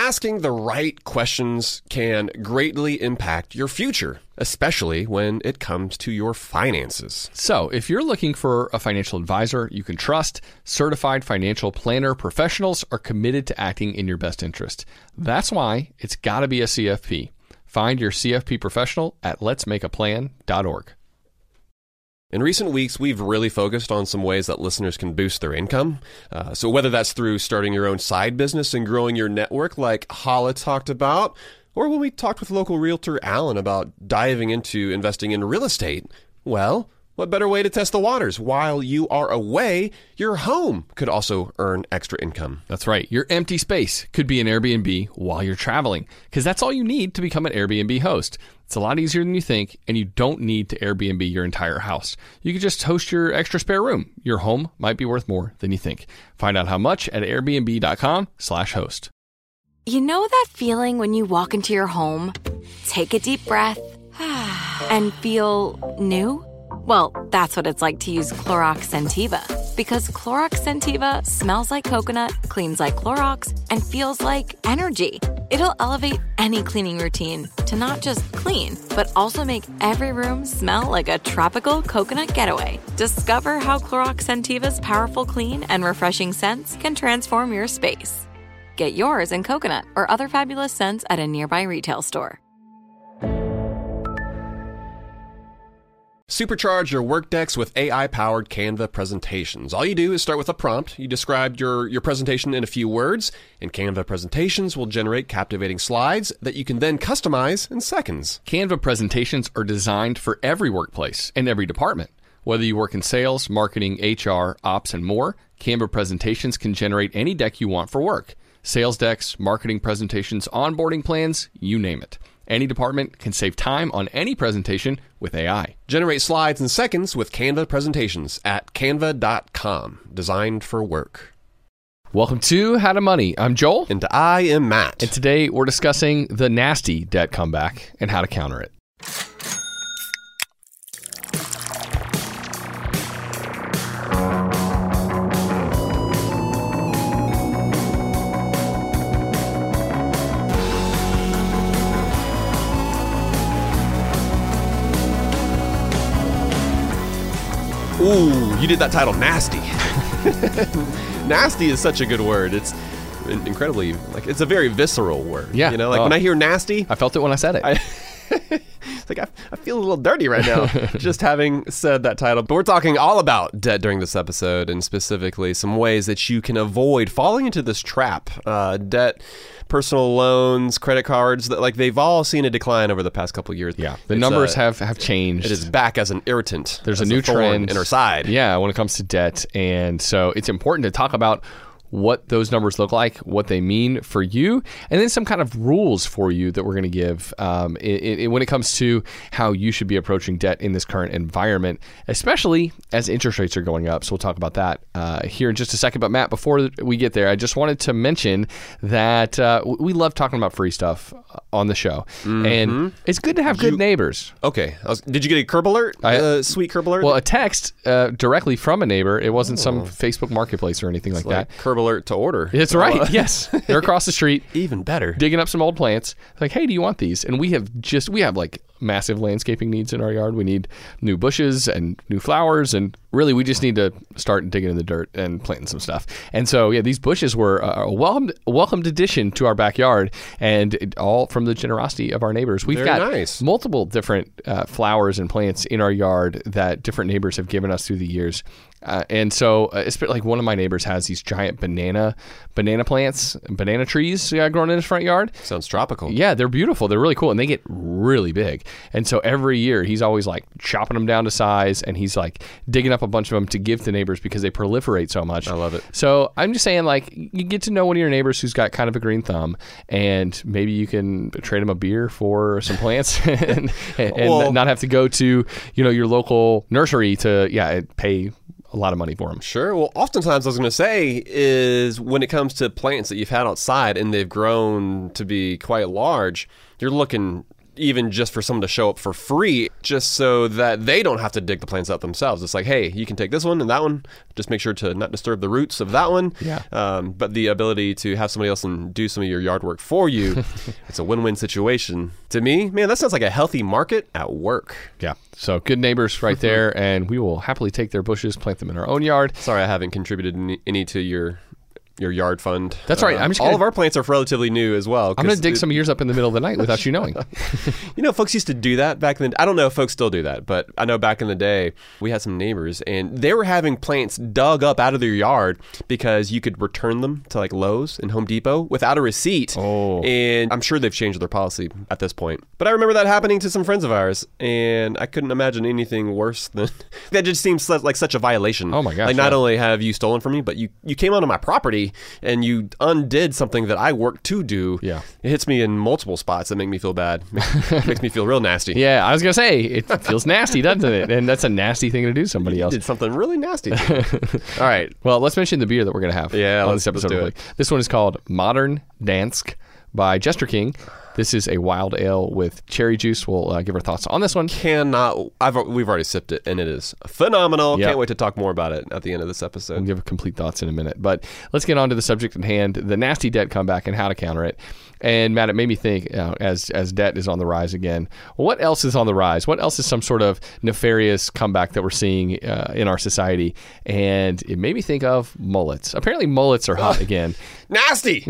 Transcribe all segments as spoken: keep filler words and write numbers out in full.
asking the right questions can greatly impact your future, especially when it comes to your finances. So, if you're looking for a financial advisor you can trust, certified financial planner professionals are committed to acting in your best interest. That's why it's got to be a C F P. Find your C F P professional at lets make a plan dot org. In recent weeks, we've really focused on some ways that listeners can boost their income. Uh, so whether that's through starting your own side business and growing your network like Hala talked about, or when we talked with local realtor Alan about diving into investing in real estate, well, what better way to test the waters? While you are away, your home could also earn extra income. That's right. Your empty space could be an Airbnb while you're traveling, because that's all you need to become an Airbnb host. It's a lot easier than you think, and you don't need to Airbnb your entire house. You could just host your extra spare room. Your home might be worth more than you think. Find out how much at airbnb.com slash host. You know that feeling when you walk into your home, take a deep breath, and feel new? Well, that's what it's like to use Clorox Scentiva. Because Clorox Scentiva smells like coconut, cleans like Clorox, and feels like energy. It'll elevate any cleaning routine to not just clean, but also make every room smell like a tropical coconut getaway. Discover how Clorox Scentiva's powerful clean and refreshing scents can transform your space. Get yours in coconut or other fabulous scents at a nearby retail store. Supercharge your work decks with A I-powered Canva presentations. All you do is start with a prompt. You describe your, your presentation in a few words, and Canva presentations will generate captivating slides that you can then customize in seconds. Canva presentations are designed for every workplace and every department. Whether you work in sales, marketing, H R, ops, and more, Canva presentations can generate any deck you want for work. Sales decks, marketing presentations, onboarding plans, you name it. Any department can save time on any presentation with A I. Generate slides in seconds with Canva presentations at canva dot com. Designed for work. Welcome to How to Money. I'm Joel. And I am Matt. And today we're discussing the nasty debt comeback and how to counter it. Ooh, you did that title nasty. Nasty is such a good word. It's incredibly, like, it's a very visceral word. Yeah. You know, like uh, when I hear nasty, I felt it when I said it. I, it's like I, I feel a little dirty right now just having said that title. But we're talking all about debt during this episode, and specifically some ways that you can avoid falling into this trap. Uh, debt, personal loans, credit cards, that like they've all seen a decline over the past couple of years. Yeah, the It's, numbers uh, have, have changed. It is back as an irritant. There's a as new thorn trend in our side. Yeah, when it comes to debt. And so it's important to talk about what those numbers look like, what they mean for you, and then some kind of rules for you that we're going to give um, it, it, when it comes to how you should be approaching debt in this current environment, especially as interest rates are going up. So we'll talk about that uh, here in just a second. But Matt, before we get there, I just wanted to mention that uh, we love talking about free stuff on the show. Mm-hmm. And it's good to have good you, neighbors. Okay. I was, did you get a curb alert? I, uh, sweet curb alert? Well, a text uh, directly from a neighbor. It wasn't oh. some Facebook Marketplace or anything like, like that. Curb alert to order. That's right. Yes. They're across the street. Even better. Digging up some old plants. Like, hey, do you want these? And we have just, we have like massive landscaping needs in our yard. We need new bushes and new flowers, and really we just need to start digging in the dirt and planting some stuff. And so, yeah, these bushes were a welcomed, welcomed addition to our backyard, and it, all from the generosity of our neighbors. We've Very got nice. multiple different uh, flowers and plants in our yard that different neighbors have given us through the years. Uh, and so, uh, it's like one of my neighbors has these giant banana banana plants, banana trees uh, growing in his front yard. Sounds tropical. Yeah, they're beautiful. They're really cool, and they get really big. And so every year, he's always like chopping them down to size, and he's like digging up a bunch of them to give to neighbors because they proliferate so much. I love it. So I'm just saying, like, you get to know one of your neighbors who's got kind of a green thumb, and maybe you can trade him a beer for some plants and, and well, not have to go to, you know, your local nursery to, yeah, pay a lot of money for them. Sure. Well, oftentimes I was going to say is when it comes to plants that you've had outside and they've grown to be quite large, you're looking even just for someone to show up for free, just so that they don't have to dig the plants out themselves. It's like, hey, you can take this one and that one. Just make sure to not disturb the roots of that one. Yeah. Um, but the ability to have somebody else and do some of your yard work for you, it's a win-win situation. To me, man, that sounds like a healthy market at work. Yeah. So good neighbors right there, and we will happily take their bushes, plant them in our own yard. Sorry, I haven't contributed any, any to your your yard fund. That's all right. I'm just all gonna, of our plants are relatively new as well. I'm going to dig it, some of yours up in the middle of the night without you knowing. You know, folks used to do that back then. I don't know if folks still do that, but I know back in the day, we had some neighbors, and they were having plants dug up out of their yard because you could return them to like Lowe's and Home Depot without a receipt. Oh. And I'm sure they've changed their policy at this point. But I remember that happening to some friends of ours, and I couldn't imagine anything worse than that. Just seems like such a violation. Oh my gosh. Like not yeah. only have you stolen from me, but you, you came onto my property and you undid something that I worked to do. Yeah. It hits me in multiple spots that make me feel bad. Makes, makes me feel real nasty. Yeah, I was going to say, it feels nasty, doesn't it? And that's a nasty thing to do to somebody else. You did something really nasty. All right. Well, let's mention the beer that we're going to have Yeah, on let's- this episode. let's do real quick. This one is called Modern Dansk by Jester King. This is a wild ale with cherry juice. We'll uh, give our thoughts on this one. Cannot. I've we've already sipped it and it is phenomenal. Yep. Can't wait to talk more about it at the end of this episode. We'll give complete thoughts in a minute. But let's get on to the subject at hand, the nasty debt comeback and how to counter it. And Matt, it made me think, uh, as as debt is on the rise again, well, what else is on the rise? What else is some sort of nefarious comeback that we're seeing uh, in our society? And it made me think of mullets. Apparently mullets are hot again. Nasty.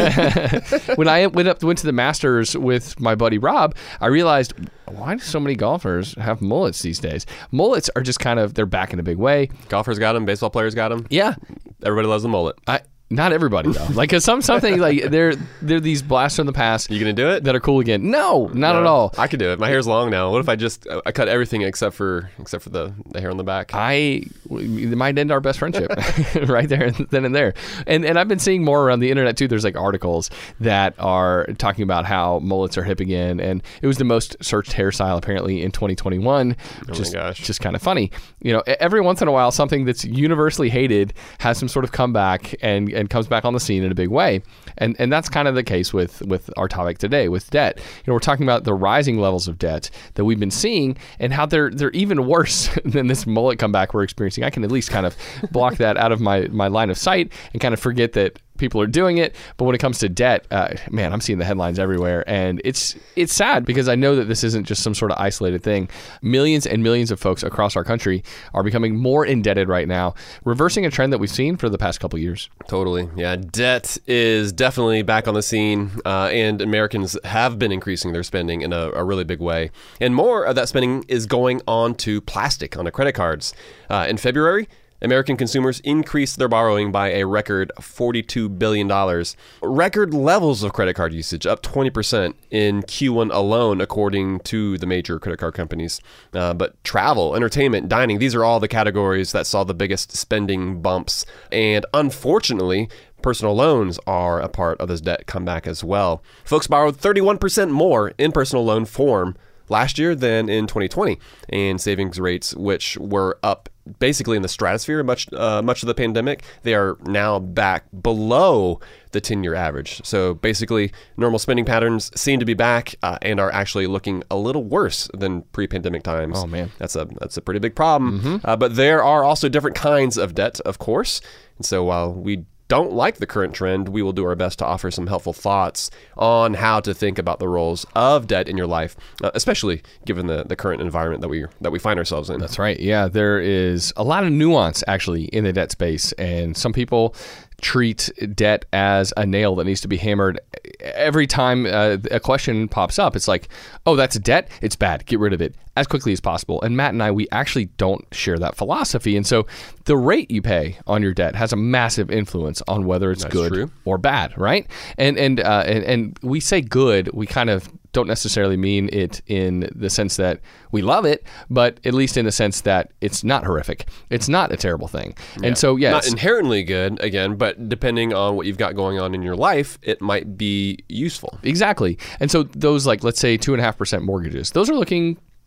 When I went up went to the Masters with my buddy Rob, I realized, why do so many golfers have mullets these days? Mullets are just kind of, they're back in a big way. Golfers got them. Baseball players got them. Yeah. Everybody loves a mullet. I Not everybody though. Like, cause some something like they're they're these blasts from the past. You gonna do it? That are cool again? No, not No, at all. I could do it. My hair's long now. What if I just I cut everything except for except for the, the hair on the back? I it might end our best friendship right there then and there. And and I've been seeing more around the internet too. There's like articles that are talking about how mullets are hip again, and it was the most searched hairstyle apparently in twenty twenty-one. Oh just, my gosh. just kind of funny. You know, every once in a while something that's universally hated has some sort of comeback and and comes back on the scene in a big way. And and that's kind of the case with with our topic today with debt. You know, we're talking about the rising levels of debt that we've been seeing and how they're they're even worse than this mullet comeback we're experiencing. I can at least kind of block that out of my my line of sight and kind of forget that people are doing it. But when it comes to debt, uh, man, I'm seeing the headlines everywhere, and it's it's sad because I know that this isn't just some sort of isolated thing. Millions and millions of folks across our country are becoming more indebted right now, reversing a trend that we've seen for the past couple of years. Totally. Yeah. Debt is definitely back on the scene, uh, and Americans have been increasing their spending in a, a really big way. And more of that spending is going on to plastic, onto credit cards. Uh, in February, American consumers increased their borrowing by a record forty-two billion dollars. Record levels of credit card usage, up twenty percent in Q one alone, according to the major credit card companies. Uh, but travel, entertainment, dining, these are all the categories that saw the biggest spending bumps. And unfortunately, personal loans are a part of this debt comeback as well. Folks borrowed thirty-one percent more in personal loan form last year than in twenty twenty, and savings rates, which were up basically in the stratosphere much uh, much of the pandemic, they are now back below the ten-year average. So basically, normal spending patterns seem to be back uh, and are actually looking a little worse than pre-pandemic times. Oh man, that's a that's a pretty big problem. Mm-hmm. Uh, but there are also different kinds of debt, of course. And so while we don't like the current trend, we will do our best to offer some helpful thoughts on how to think about the roles of debt in your life, uh, especially given the, the current environment that we that we find ourselves in. That's right. Yeah, there is a lot of nuance actually in the debt space, and some people treat debt as a nail that needs to be hammered every time uh, a question pops up. It's like, oh, that's debt? It's bad. Get rid of it as quickly as possible. And Matt and I, we actually don't share that philosophy. And so the rate you pay on your debt has a massive influence on whether it's That's good true. or bad, right? And and, uh, and and we say good, we kind of don't necessarily mean it in the sense that we love it, but at least in the sense that it's not horrific. It's not a terrible thing. Yeah. And so, yeah, not it's- inherently good, again, but depending on what you've got going on in your life, it might be useful. Exactly. And so those, like, let's say two and a half percent mortgages, those are looking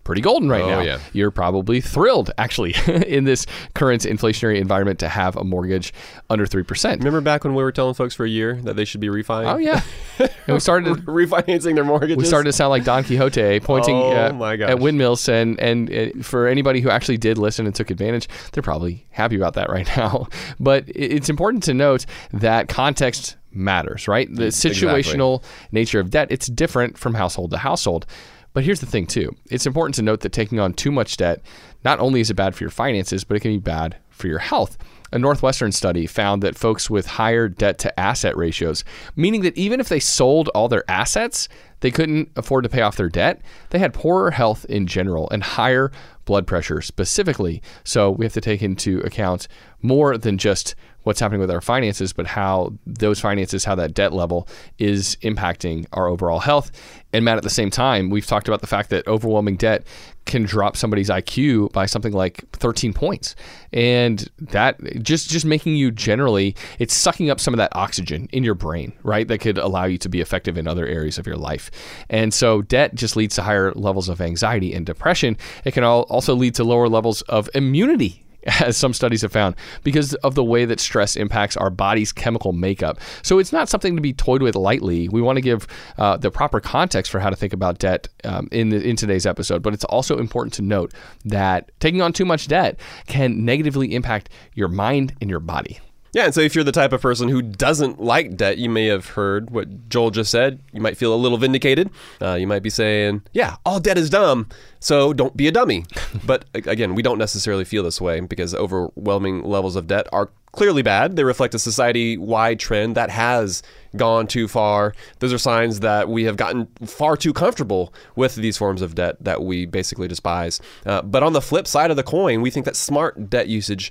pretty golden right Oh, now. yeah. You're probably thrilled, actually, in this current inflationary environment to have a mortgage under three percent. Remember back when we were telling folks for a year that they should be refining? Oh, yeah. And we started refinancing their mortgages. we started to sound like Don Quixote, pointing Oh, uh, my gosh. at windmills. And, and uh, for anybody who actually did listen and took advantage, they're probably happy about that right now. But it- it's important to note that context matters, right? The situational Exactly. nature of debt, it's different from household to household. But here's the thing, too. It's important to note that taking on too much debt, not only is it bad for your finances, but it can be bad for your health. A Northwestern study found that folks with higher debt to asset ratios, meaning that even if they sold all their assets, they couldn't afford to pay off their debt, they had poorer health in general and higher blood pressure specifically. So we have to take into account more than just what's happening with our finances, but how those finances, how that debt level is impacting our overall health. And Matt, at the same time, we've talked about the fact that overwhelming debt can drop somebody's I Q by something like thirteen points. And that just, just making you generally, it's sucking up some of that oxygen in your brain, right? That could allow you to be effective in other areas of your life. And so debt just leads to higher levels of anxiety and depression. It can also lead to lower levels of immunity, as some studies have found, because of the way that stress impacts our body's chemical makeup. So it's not something to be toyed with lightly. We want to give uh, the proper context for how to think about debt um, in, the, in today's episode, but it's also important to note that taking on too much debt can negatively impact your mind and your body. Yeah, and so if you're the type of person who doesn't like debt, you may have heard what Joel just said. You might feel a little vindicated. Uh, you might be saying, yeah, all debt is dumb, so don't be a dummy. But again, we don't necessarily feel this way because overwhelming levels of debt are clearly bad. They reflect a society-wide trend that has gone too far. Those are signs that we have gotten far too comfortable with these forms of debt that we basically despise. Uh, but on the flip side of the coin, we think that smart debt usage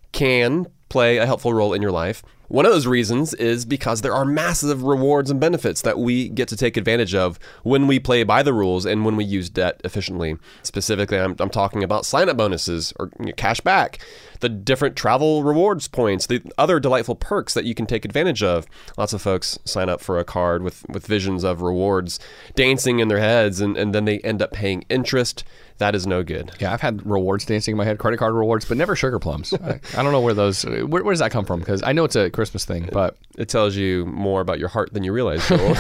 can play a helpful role in your life. One of those reasons is because there are massive rewards and benefits that we get to take advantage of when we play by the rules and when we use debt efficiently. Specifically, I'm, I'm talking about sign-up bonuses or you know, cash back, the different travel rewards points, the other delightful perks that you can take advantage of. Lots of folks sign up for a card with, with visions of rewards dancing in their heads, and, and then they end up paying interest. That is no good. Yeah, I've had rewards dancing in my head, credit card rewards, but never sugar plums. I, I don't know where those, where, where does that come from? Because I know it's a Christmas thing, but it tells you more about your heart than you realize, Joel.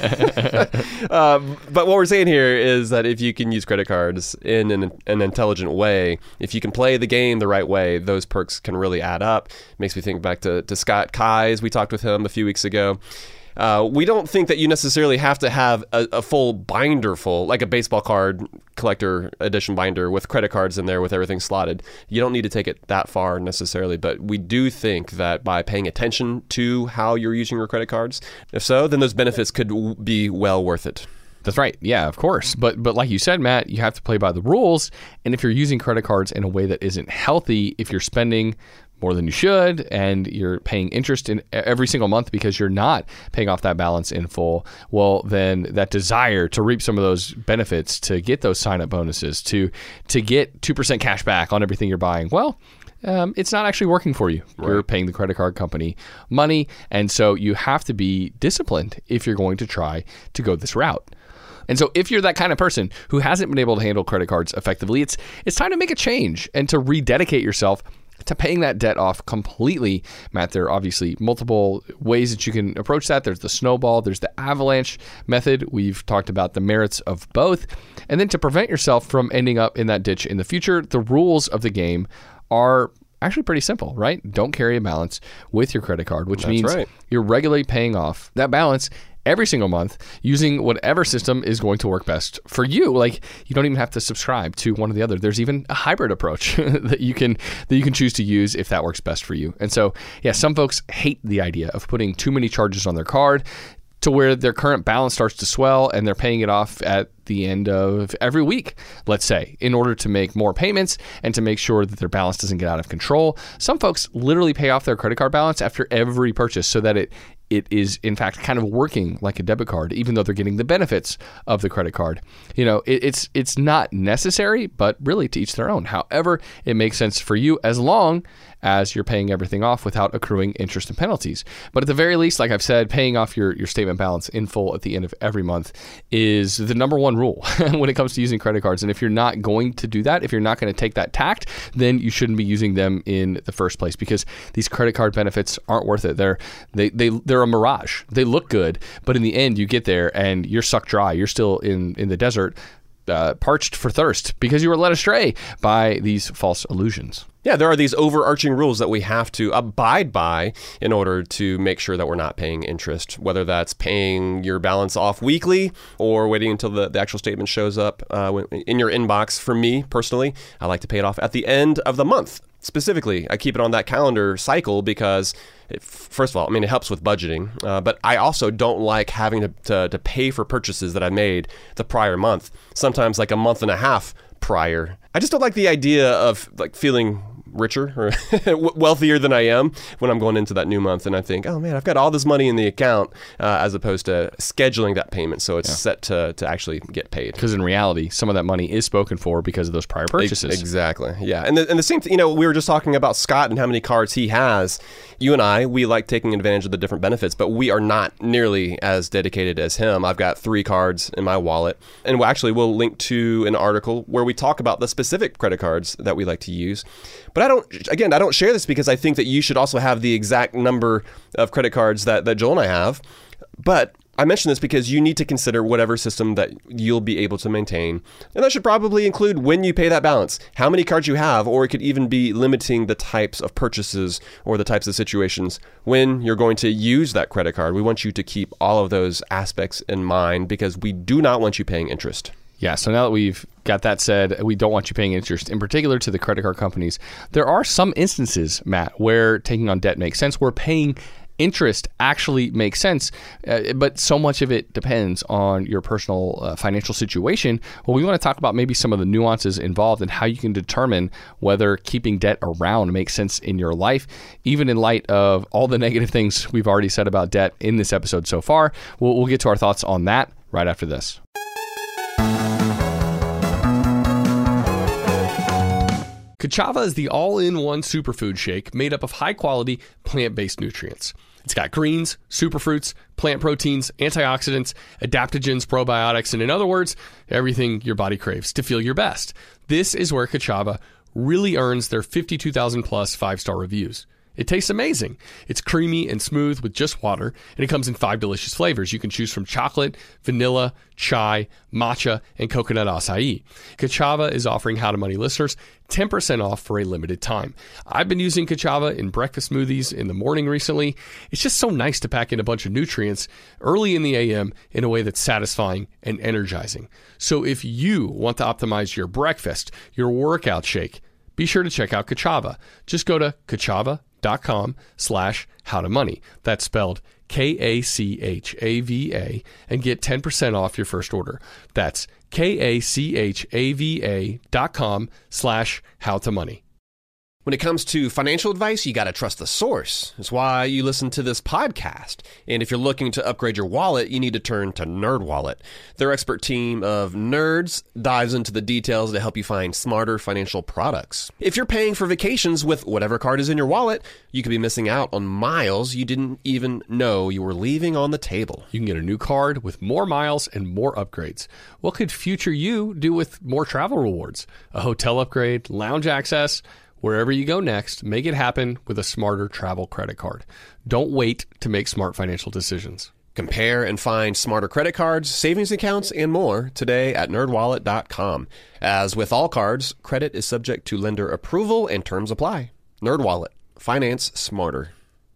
um, but what we're saying here is that if you can use credit cards in an, an intelligent way, if you can play the game the right way, those perks can really add up. Makes me think back to, to Scott Keyes. We talked with him a few weeks ago. Uh, we don't think that you necessarily have to have a, a full binder full, like a baseball card collector edition binder with credit cards in there with everything slotted. You don't need to take it that far necessarily, but we do think that by paying attention to how you're using your credit cards, if so, then those benefits could w- be well worth it. That's right. Yeah, of course. But but like you said, Matt, you have to play by the rules. And if you're using credit cards in a way that isn't healthy, if you're spending more than you should and you're paying interest in every single month because you're not paying off that balance in full, well, then that desire to reap some of those benefits, to get those sign-up bonuses, to to get two percent cash back on everything you're buying, well, Um, it's not actually working for you. Right. You're paying the credit card company money, and so you have to be disciplined if you're going to try to go this route. And so if you're that kind of person who hasn't been able to handle credit cards effectively, it's it's time to make a change and to rededicate yourself to paying that debt off completely. Matt, there are obviously multiple ways that you can approach that. There's the snowball, there's the avalanche method. We've talked about the merits of both. And then to prevent yourself from ending up in that ditch in the future, the rules of the game are actually pretty simple, right? Don't carry a balance with your credit card, which That's means right. you're regularly paying off that balance every single month using whatever system is going to work best for you. Like, you don't even have to subscribe to one or the other. There's even a hybrid approach that you can that you can choose to use if that works best for you. And so, yeah, some folks hate the idea of putting too many charges on their card to where their current balance starts to swell and they're paying it off at the end of every week, let's say, in order to make more payments and to make sure that their balance doesn't get out of control. Some folks literally pay off their credit card balance after every purchase so that it it is, in fact, kind of working like a debit card, even though they're getting the benefits of the credit card. You know, it, it's it's not necessary, but really to each their own. However, it makes sense for you as long as you're paying everything off without accruing interest and penalties. But at the very least, like I've said, paying off your, your statement balance in full at the end of every month is the number one rule when it comes to using credit cards. And if you're not going to do that, if you're not going to take that tact, then you shouldn't be using them in the first place, because these credit card benefits aren't worth it. They're they, they, they're a mirage. They look good, but in the end, you get there and you're sucked dry. You're still in, in the desert, Uh, parched for thirst because you were led astray by these false illusions. Yeah, there are these overarching rules that we have to abide by in order to make sure that we're not paying interest, whether that's paying your balance off weekly or waiting until the, the actual statement shows up uh, in your inbox. For me, personally, I like to pay it off at the end of the month. Specifically, I keep it on that calendar cycle because, it, first of all, I mean, it helps with budgeting, uh, but I also don't like having to, to, to pay for purchases that I made the prior month, sometimes like a month and a half prior. I just don't like the idea of like feeling richer or wealthier than I am when I'm going into that new month and I think, oh man, I've got all this money in the account, uh, as opposed to scheduling that payment so it's yeah. set to, to actually get paid. Because in reality, some of that money is spoken for because of those prior purchases. Exactly. Yeah. And the, and the same thing, you know, we were just talking about Scott and how many cards he has. You and I, we like taking advantage of the different benefits, but we are not nearly as dedicated as him. I've got three cards in my wallet, and we'll actually we'll link to an article where we talk about the specific credit cards that we like to use. But I don't, again, I don't share this because I think that you should also have the exact number of credit cards that, that Joel and I have. But I mention this because you need to consider whatever system that you'll be able to maintain. And that should probably include when you pay that balance, how many cards you have, or it could even be limiting the types of purchases or the types of situations when you're going to use that credit card. We want you to keep all of those aspects in mind because we do not want you paying interest. Yeah, so now that we've got that said, we don't want you paying interest, in particular to the credit card companies. There are some instances, Matt, where taking on debt makes sense, where paying interest actually makes sense, uh, but so much of it depends on your personal uh, financial situation. Well, we want to talk about maybe some of the nuances involved and how you can determine whether keeping debt around makes sense in your life, even in light of all the negative things we've already said about debt in this episode so far. We'll, we'll get to our thoughts on that right after this. Ka'Chava is the all-in-one superfood shake made up of high-quality plant-based nutrients. It's got greens, superfruits, plant proteins, antioxidants, adaptogens, probiotics, and in other words, everything your body craves to feel your best. This is where Ka'Chava really earns their fifty-two thousand plus five-star reviews. It tastes amazing. It's creamy and smooth with just water, and it comes in five delicious flavors. You can choose from chocolate, vanilla, chai, matcha, and coconut acai. Ka'Chava is offering How to Money listeners ten percent off for a limited time. I've been using Ka'Chava in breakfast smoothies in the morning recently. It's just so nice to pack in a bunch of nutrients early in the A M in a way that's satisfying and energizing. So if you want to optimize your breakfast, your workout shake, be sure to check out Ka'Chava. Just go to Ka'Chava dot com slash how to money. That's spelled K A C H A V A and get ten percent off your first order. That's K A C H A V A dot com slash how to money. When it comes to financial advice, you got to trust the source. That's why you listen to this podcast. And if you're looking to upgrade your wallet, you need to turn to NerdWallet. Their expert team of nerds dives into the details to help you find smarter financial products. If you're paying for vacations with whatever card is in your wallet, you could be missing out on miles you didn't even know you were leaving on the table. You can get a new card with more miles and more upgrades. What could future you do with more travel rewards? A hotel upgrade, lounge access? Wherever you go next, make it happen with a smarter travel credit card. Don't wait to make smart financial decisions. Compare and find smarter credit cards, savings accounts, and more today at nerd wallet dot com. As with all cards, credit is subject to lender approval and terms apply. NerdWallet. Finance smarter.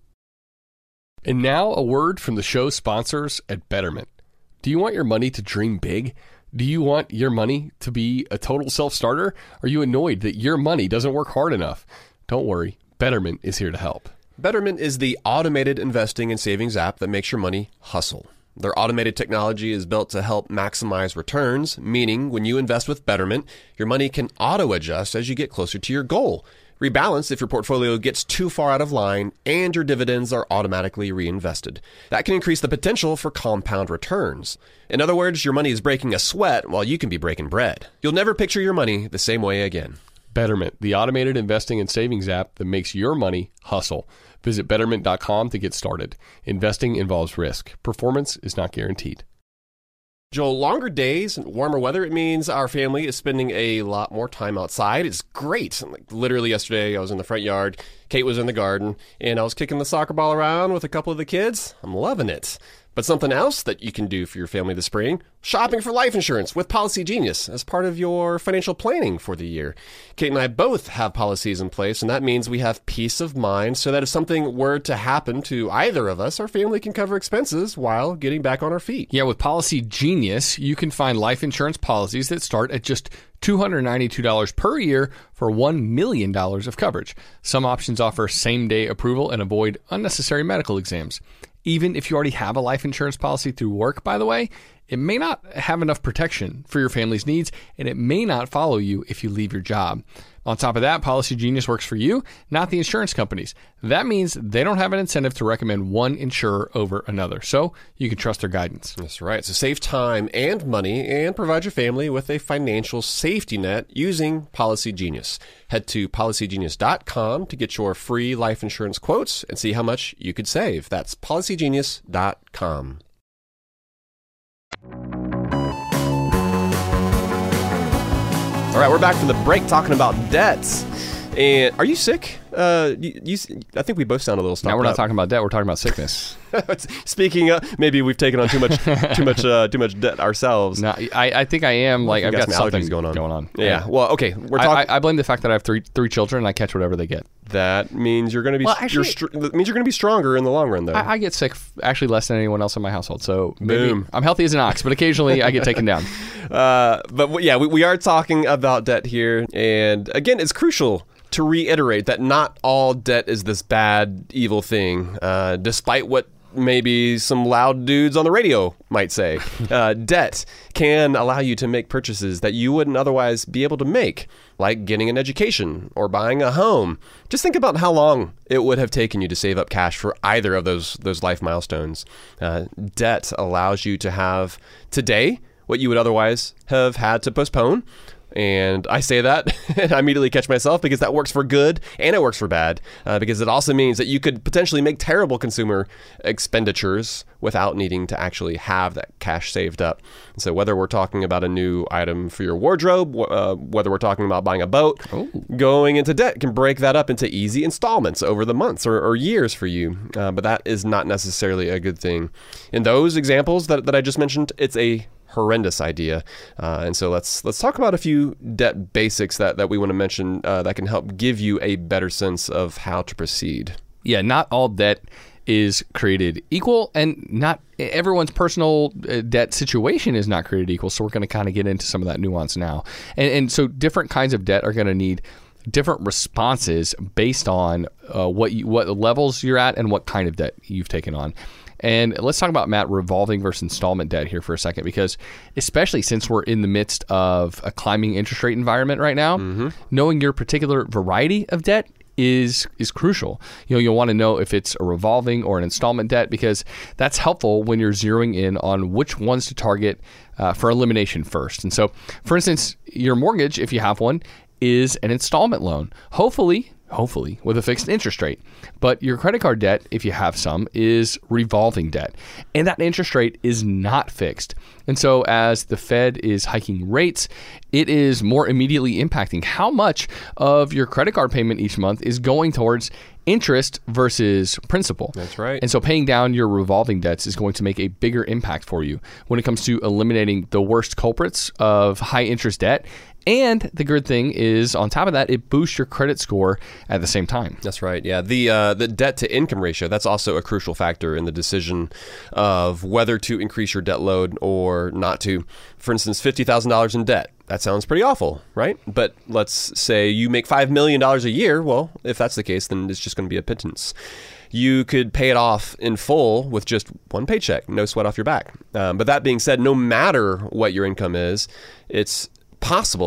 And now a word from the show sponsors at Betterment. Do you want your money to dream big? Do you want your money to be a total self-starter? Are you annoyed that your money doesn't work hard enough? Don't worry, Betterment is here to help. Betterment is the automated investing and savings app that makes your money hustle. Their automated technology is built to help maximize returns, meaning when you invest with Betterment, your money can auto-adjust as you get closer to your goal. Rebalance if your portfolio gets too far out of line, and your dividends are automatically reinvested. That can increase the potential for compound returns. In other words, your money is breaking a sweat while you can be breaking bread. You'll never picture your money the same way again. Betterment, the automated investing and savings app that makes your money hustle. Visit betterment dot com to get started. Investing involves risk. Performance is not guaranteed. Joel, longer days and warmer weather, it means our family is spending a lot more time outside. It's great. Like, literally yesterday, I was in the front yard, Kate was in the garden, and I was kicking the soccer ball around with a couple of the kids. I'm loving it. But something else that you can do for your family this spring, shopping for life insurance with Policy Genius as part of your financial planning for the year. Kate and I both have policies in place, and that means we have peace of mind so that if something were to happen to either of us, our family can cover expenses while getting back on our feet. Yeah, with Policy Genius, you can find life insurance policies that start at just two hundred ninety-two dollars per year for one million dollars of coverage. Some options offer same-day approval and avoid unnecessary medical exams. Even if you already have a life insurance policy through work, by the way, it may not have enough protection for your family's needs, and it may not follow you if you leave your job. On top of that, Policy Genius works for you, not the insurance companies. That means they don't have an incentive to recommend one insurer over another, so you can trust their guidance. That's right. So save time and money and provide your family with a financial safety net using Policy Genius. Head to policy genius dot com to get your free life insurance quotes and see how much you could save. That's policy genius dot com. All right, we're back from the break talking about debts. And are you sick? Uh, you, you, I think we both sound a little stopped Now we're not up. talking about debt. We're talking about sickness. Speaking of, maybe we've taken on too much, too much, uh, too much debt ourselves. No, I, I think I am. Like I've got got, some something allergies going on. Going on. Yeah. Well, okay. We're I, talking. I, I blame the fact that I have three three children and I catch whatever they get. That means you're going to be. Well, you're actually- str- that means you're going to be stronger in the long run, though. I, I get sick f- actually less than anyone else in my household. So maybe Boom. I'm healthy as an ox, but occasionally I get taken down. Uh, but w- yeah, we, we are talking about debt here, and again, it's crucial to reiterate that not all debt is this bad, evil thing, uh, despite what maybe some loud dudes on the radio might say. Uh, debt can allow you to make purchases that you wouldn't otherwise be able to make, like getting an education or buying a home. Just think about how long it would have taken you to save up cash for either of those those life milestones. Uh, debt allows you to have today what you would otherwise have had to postpone. And I say that and I immediately catch myself because that works for good and it works for bad, uh, because it also means that you could potentially make terrible consumer expenditures without needing to actually have that cash saved up. So whether we're talking about a new item for your wardrobe, uh, whether we're talking about buying a boat, Ooh. going into debt can break that up into easy installments over the months or, or years for you. Uh, but that is not necessarily a good thing. In those examples that, that I just mentioned, it's a horrendous idea. Uh, and so let's let's talk about a few debt basics that, that we want to mention uh, that can help give you a better sense of how to proceed. Yeah, not all debt is created equal, and not everyone's personal uh, debt situation is not created equal. So we're going to kind of get into some of that nuance now. And, and so different kinds of debt are going to need different responses based on uh, what you, what levels you're at and what kind of debt you've taken on. And let's talk about, Matt, revolving versus installment debt here for a second, because especially since we're in the midst of a climbing interest rate environment right now, mm-hmm. knowing your particular variety of debt is is crucial. You know, you'll want to know if it's a revolving or an installment debt, because that's helpful when you're zeroing in on which ones to target uh, for elimination first. And so, for instance, your mortgage, if you have one, is an installment loan. Hopefully, hopefully with a fixed interest rate. But your credit card debt, if you have some, is revolving debt. And that interest rate is not fixed. And so as the Fed is hiking rates, it is more immediately impacting how much of your credit card payment each month is going towards interest versus principal. That's right. And so paying down your revolving debts is going to make a bigger impact for you when it comes to eliminating the worst culprits of high interest debt. And the good thing is, on top of that, it boosts your credit score at the same time. That's right. Yeah. The uh, the debt to income ratio, that's also a crucial factor in the decision of whether to increase your debt load or not to. For instance, fifty thousand dollars in debt. That sounds pretty awful, right? But let's say you make five million dollars a year. Well, if that's the case, then it's just going to be a pittance. You could pay it off in full with just one paycheck, no sweat off your back. Um, but that being said, no matter what your income is, it's possible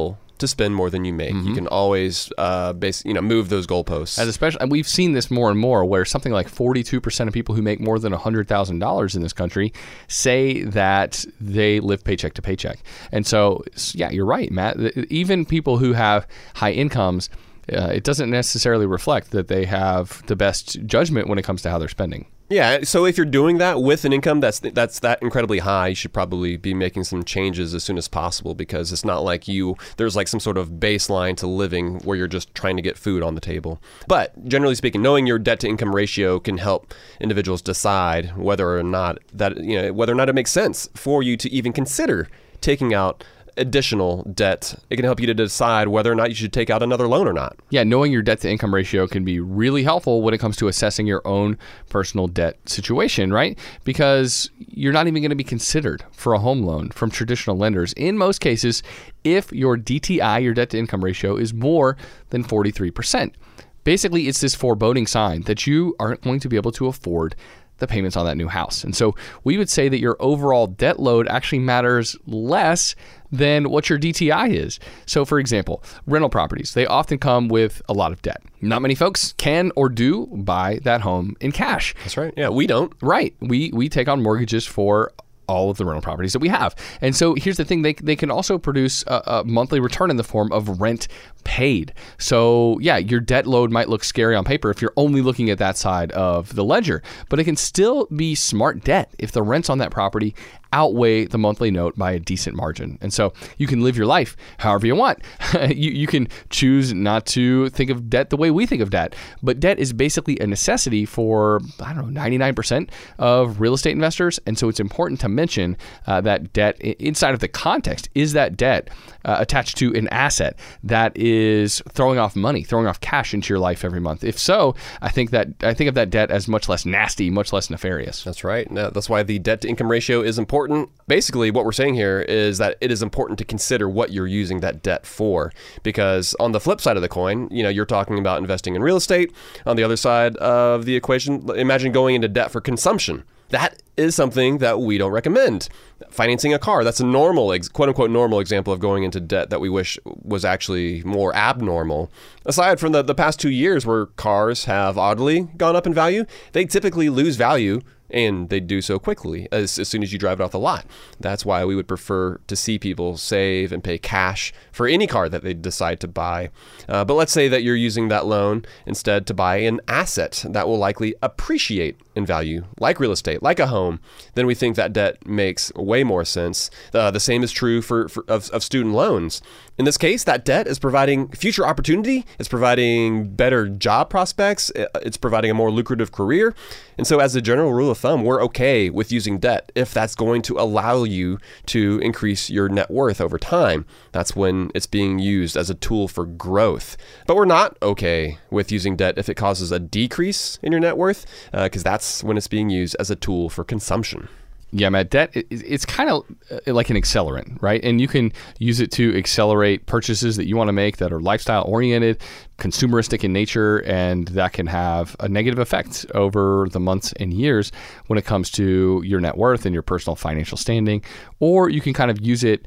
to spend more than you make. Mm-hmm. You can always uh, base, you know, move those goalposts. As especially, and we've seen this more and more, where something like forty-two percent of people who make more than one hundred thousand dollars in this country say that they live paycheck to paycheck. And so, yeah, you're right, Matt. Even people who have high incomes, uh, it doesn't necessarily reflect that they have the best judgment when it comes to how they're spending. Yeah, so if you're doing that with an income that's that's that incredibly high, you should probably be making some changes as soon as possible, because it's not like you there's like some sort of baseline to living where you're just trying to get food on the table. But generally speaking, knowing your debt to income ratio can help individuals decide whether or not that you know whether or not it makes sense for you to even consider taking out additional debt. It can help you to decide whether or not you should take out another loan or not. Yeah, knowing your debt to income ratio can be really helpful when it comes to assessing your own personal debt situation, right? Because you're not even going to be considered for a home loan from traditional lenders in most cases if your D T I, your debt to income ratio, is more than forty-three percent. Basically, it's this foreboding sign that you aren't going to be able to afford the payments on that new house. And so we would say that your overall debt load actually matters less than what your D T I is. So for example, rental properties, they often come with a lot of debt. Not many folks can or do buy that home in cash. That's right. Yeah, we don't. Right. We we take on mortgages for all of the rental properties that we have. And so here's the thing, they they can also produce a, a monthly return in the form of rent paid. So yeah, your debt load might look scary on paper if you're only looking at that side of the ledger, but it can still be smart debt if the rents on that property outweigh the monthly note by a decent margin. And so you can live your life however you want. you, you can choose not to think of debt the way we think of debt, but debt is basically a necessity for, I don't know, ninety-nine percent of real estate investors. And so it's important to mention uh, that debt inside of the context, is that debt uh, attached to an asset that is throwing off money, throwing off cash into your life every month? If so, I think that I think of that debt as much less nasty, much less nefarious. That's right. No, that's why the debt to income ratio is important. Basically, what we're saying here is that it is important to consider what you're using that debt for, because on the flip side of the coin, you know, you're talking about investing in real estate. On the other side of the equation, imagine going into debt for consumption. That is something that we don't recommend. Financing a car, that's a normal, quote unquote, normal example of going into debt that we wish was actually more abnormal. Aside from the, the past two years where cars have oddly gone up in value, they typically lose value, and they do so quickly as, as soon as you drive it off the lot. That's why we would prefer to see people save and pay cash for any car that they decide to buy. Uh, but let's say that you're using that loan instead to buy an asset that will likely appreciate in value, like real estate, like a home. Then we think that debt makes way more sense. Uh, the same is true for, for of, of student loans. In this case, that debt is providing future opportunity. It's providing better job prospects. It's providing a more lucrative career. And so as a general rule of thumb, we're okay with using debt if that's going to allow you to increase your net worth over time. That's when it's being used as a tool for growth. But we're not okay with using debt if it causes a decrease in your net worth, because uh, that's when it's being used as a tool for consumption. Yeah, Matt, debt, it's kind of like an accelerant, right? And you can use it to accelerate purchases that you want to make that are lifestyle oriented, consumeristic in nature, and that can have a negative effect over the months and years when it comes to your net worth and your personal financial standing. Or you can kind of use it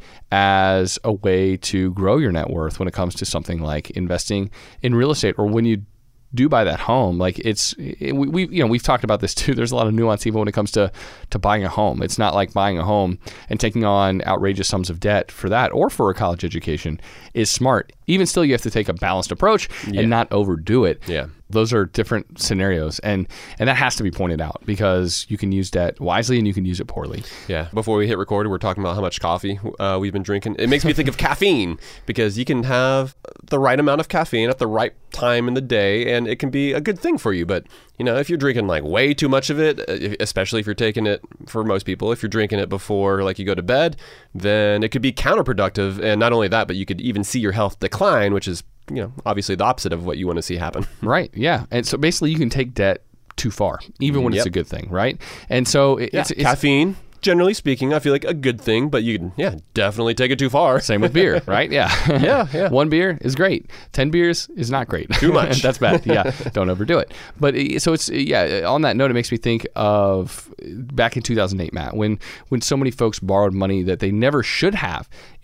as a way to grow your net worth when it comes to something like investing in real estate, or when you do buy that home. Like it's, it, we, we, you know, we've talked about this too. There's a lot of nuance even when it comes to, to buying a home. It's not like buying a home and taking on outrageous sums of debt for that or for a college education is smart. Even still, you have to take a balanced approach yeah. and not overdo it. Yeah. Those are different scenarios, and and that has to be pointed out, because you can use debt wisely and you can use it poorly. Yeah. Before we hit record, we're talking about how much coffee uh, we've been drinking. It makes me think of caffeine, because you can have the right amount of caffeine at the right time in the day, and it can be a good thing for you. But you know, if you're drinking like way too much of it, especially if you're taking it, for most people, if you're drinking it before like you go to bed, then it could be counterproductive. And not only that, but you could even see your health decline, which is, you know, obviously the opposite of what you want to see happen. Right. Yeah. And so basically you can take debt too far, even when yep. it's a good thing. Right. And so it, yeah. it's, it's caffeine. Generally speaking, I feel like a good thing, but you can, yeah, definitely take it too far. Same with beer, right? Yeah. yeah, yeah. One beer is great. Ten beers is not great. Too much. That's bad. Yeah, don't overdo it. But so it's, yeah, on that note, it makes me think of back in two thousand eight, Matt, when when so many folks borrowed money that they never should have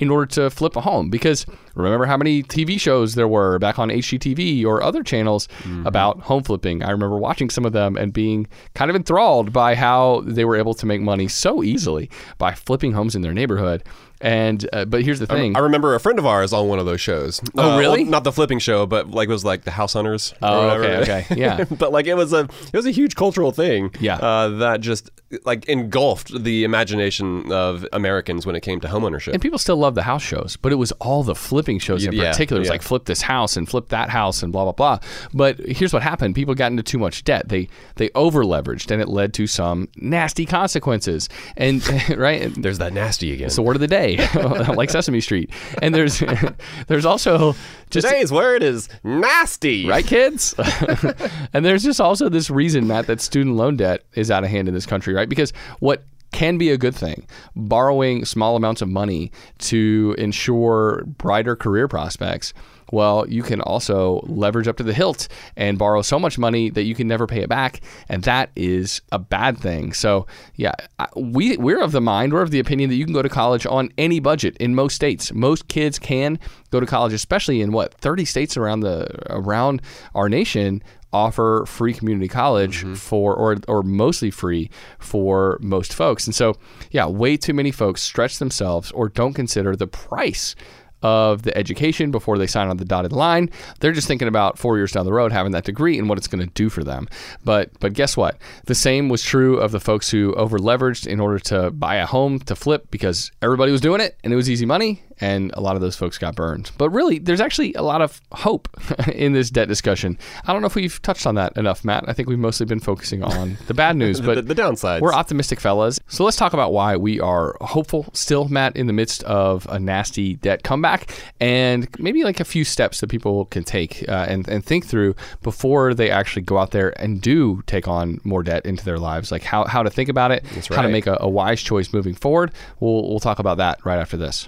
in order to flip a home. Because remember how many T V shows there were back on H G T V or other channels mm-hmm. about home flipping. I remember watching some of them and being kind of enthralled by how they were able to make money so easily by flipping homes in their neighborhood. And uh, but here's the thing. I remember a friend of ours on one of those shows. Oh, uh, really? Well, not the flipping show, but like it was like the House Hunters. Or oh, whatever. okay, okay, yeah. But like it was a it was a huge cultural thing. Yeah. Uh, that just like engulfed the imagination of Americans when it came to homeownership. And people still love the house shows, but it was all the flipping shows in Yeah, particular. It was yeah. like flip this house and flip that house and blah blah blah. But here's what happened: people got into too much debt. They they over leveraged, and it led to some nasty consequences. And right, and there's that nasty again. it's the word of the day, like Sesame Street. And there's there's also just today's word is nasty, right, kids? And there's just also this reason, Matt, that student loan debt is out of hand in this country, right? Because what can be a good thing, borrowing small amounts of money to ensure brighter career prospects, well, you can also leverage up to the hilt and borrow so much money that you can never pay it back, and that is a bad thing. So, yeah, we, we're of the mind, we're of the opinion that you can go to college on any budget in most states. Most kids can go to college, especially in, what, thirty states around the around our nation offer free community college mm-hmm. for, or or mostly free for most folks. And so, yeah, way too many folks stretch themselves or don't consider the price of the education before they sign on the dotted line. They're just thinking about four years down the road having that degree and what it's going to do for them. But but guess what? The same was true of the folks who over leveraged in order to buy a home to flip because everybody was doing it and it was easy money, and a lot of those folks got burned. But really, there's actually a lot of hope in this debt discussion. I don't know if we've touched on that enough, Matt. I think we've mostly been focusing on the bad news, the, but the, the downsides. We're optimistic fellas. So let's talk about why we are hopeful still, Matt, in the midst of a nasty debt comeback, and maybe like a few steps that people can take uh, and, and think through before they actually go out there and do take on more debt into their lives, like how, how to think about it, That's how right. to make a, a wise choice moving forward. We'll, we'll talk about that right after this.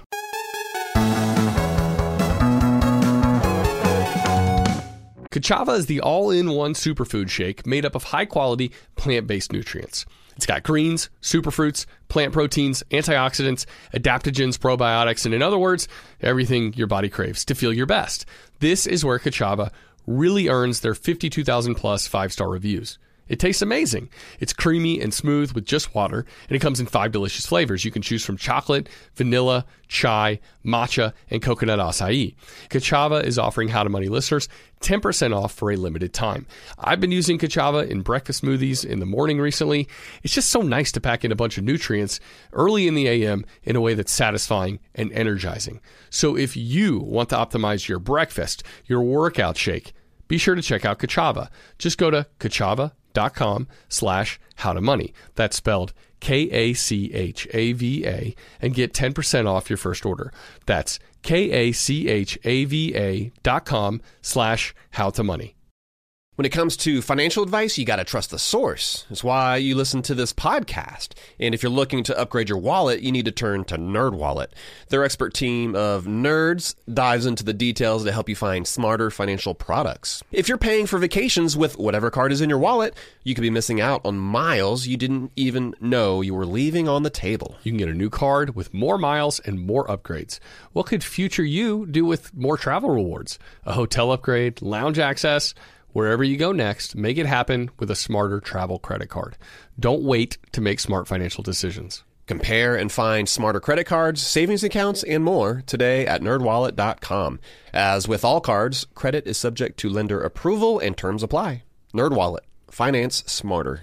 Ka'Chava is the all-in-one superfood shake made up of high-quality plant-based nutrients. It's got greens, superfruits, plant proteins, antioxidants, adaptogens, probiotics, and in other words, everything your body craves to feel your best. This is where Ka'Chava really earns their fifty-two thousand plus five-star reviews. It tastes amazing. It's creamy and smooth with just water, and it comes in five delicious flavors. You can choose from chocolate, vanilla, chai, matcha, and coconut acai. Ka'Chava is offering How to Money listeners ten percent off for a limited time. I've been using Ka'Chava in breakfast smoothies in the morning recently. It's just so nice to pack in a bunch of nutrients early in the A M in a way that's satisfying and energizing. So if you want to optimize your breakfast, your workout shake, be sure to check out Ka'Chava. Just go to Ka'Chava dot com slash how to money. That's spelled K A C H A V A and get ten percent off your first order. That's K A C H A V A dot com slash how to money. When it comes to financial advice, you got to trust the source. That's why you listen to this podcast. And if you're looking to upgrade your wallet, you need to turn to NerdWallet. Their expert team of nerds dives into the details to help you find smarter financial products. If you're paying for vacations with whatever card is in your wallet, you could be missing out on miles you didn't even know you were leaving on the table. You can get a new card with more miles and more upgrades. What could future you do with more travel rewards? A hotel upgrade, lounge access? Wherever you go next, make it happen with a smarter travel credit card. Don't wait to make smart financial decisions. Compare and find smarter credit cards, savings accounts, and more today at nerd wallet dot com. As with all cards, credit is subject to lender approval and terms apply. NerdWallet. Finance smarter.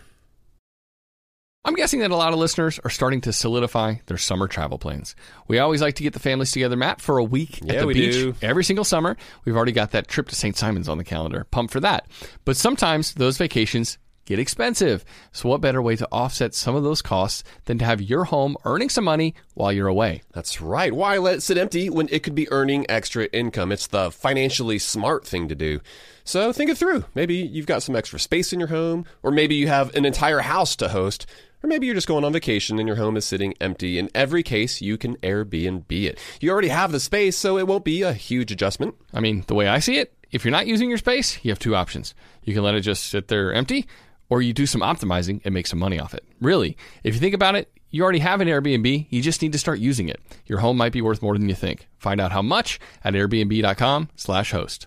I'm guessing that a lot of listeners are starting to solidify their summer travel plans. We always like to get the families together, Matt, for a week Yeah, at the we beach do. every single summer. We've already got that trip to Saint Simons on the calendar. Pumped for that. But sometimes those vacations get expensive. So what better way to offset some of those costs than to have your home earning some money while you're away? That's right. Why let it sit empty when it could be earning extra income? It's the financially smart thing to do. So think it through. Maybe you've got some extra space in your home, or maybe you have an entire house to host. Or maybe you're just going on vacation and your home is sitting empty. In every case, you can Airbnb it. You already have the space, so it won't be a huge adjustment. I mean, the way I see it, if you're not using your space, you have two options. You can let it just sit there empty, or you do some optimizing and make some money off it. Really, if you think about it, You already have an Airbnb. You just need to start using it. Your home might be worth more than you think. Find out how much at airbnb.com slash host.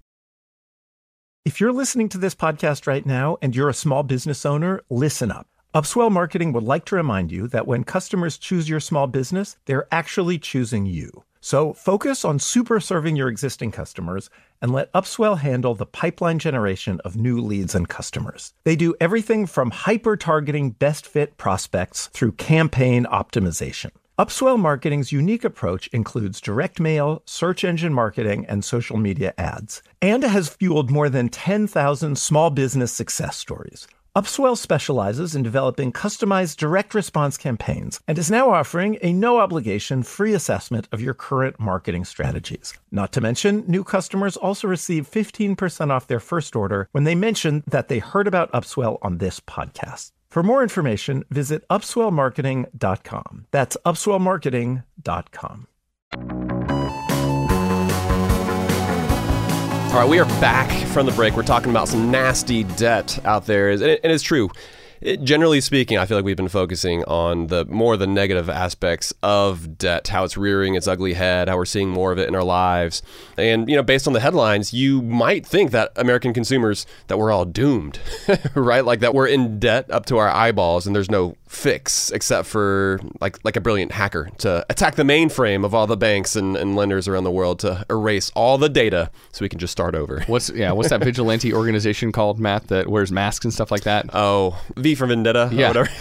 If you're listening to this podcast right now and you're a small business owner, listen up. Upswell Marketing would like to remind you that when customers choose your small business, they're actually choosing you. So focus on super serving your existing customers and let Upswell handle the pipeline generation of new leads and customers. They do everything from hyper-targeting best fit prospects through campaign optimization. Upswell Marketing's unique approach includes direct mail, search engine marketing, and social media ads, and has fueled more than ten thousand small business success stories. Upswell specializes in developing customized direct response campaigns and is now offering a no-obligation free assessment of your current marketing strategies. Not to mention, new customers also receive fifteen percent off their first order when they mention that they heard about Upswell on this podcast. For more information, visit upswell marketing dot com. That's upswell marketing dot com. All right, we are back from the break. We're talking about some nasty debt out there. And, it, and it's true. It, generally speaking, I feel like we've been focusing on the more the negative aspects of debt, how it's rearing its ugly head, how we're seeing more of it in our lives. And, you know, based on the headlines, you might think that American consumers, that we're all doomed, right? Like that we're in debt up to our eyeballs and there's no fix except for like like a brilliant hacker to attack the mainframe of all the banks and, and lenders around the world to erase all the data so we can just start over. What's yeah? What's that vigilante organization called, Matt, that wears masks and stuff like that? Oh, V for Vendetta. Yeah. Or whatever.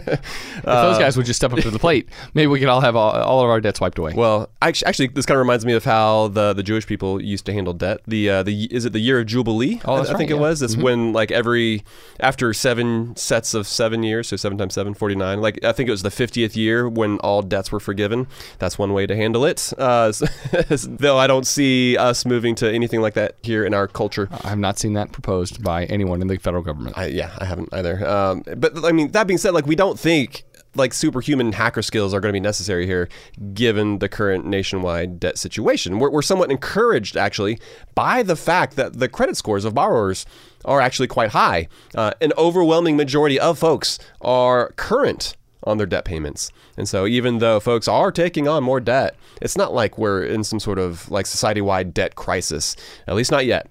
If those guys would just step up to the plate, maybe we could all have all, all of our debts wiped away. Well, actually, actually, this kind of reminds me of how the, the Jewish people used to handle debt. The uh, the is it the year of Jubilee? Oh, that's I, I right, think yeah. it was. It's Mm-hmm. when like every after seven sets of seven years, so seven times seven, forty-nine. Like I think it was the fiftieth year when all debts were forgiven. That's one way to handle it. Uh, though I don't see us moving to anything like that here in our culture. I have not seen that proposed by anyone in the federal government. I, yeah, I haven't either. Um, but I mean, that being said, like we don't think like superhuman hacker skills are going to be necessary here, given the current nationwide debt situation. We're, we're somewhat encouraged, actually, by the fact that the credit scores of borrowers are actually quite high. Uh, an overwhelming majority of folks are current on their debt payments. And so even though folks are taking on more debt, it's not like we're in some sort of like society-wide debt crisis, at least not yet.